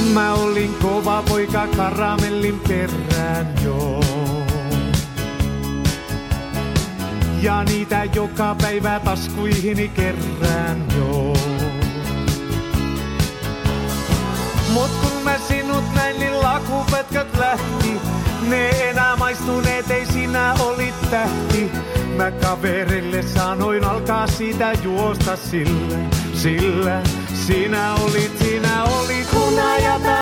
Mä olin kova poika karamellin perään joo. Ja niitä joka päivä taskuihini kerään joo. Mut kun mä sinut näin, niin lakupätkät lähti. Ne enää maistuneet, ei sinä olit tähti. Mä kaverille sanoin, alkaa siitä juosta sillä sinä olit. Kun ajata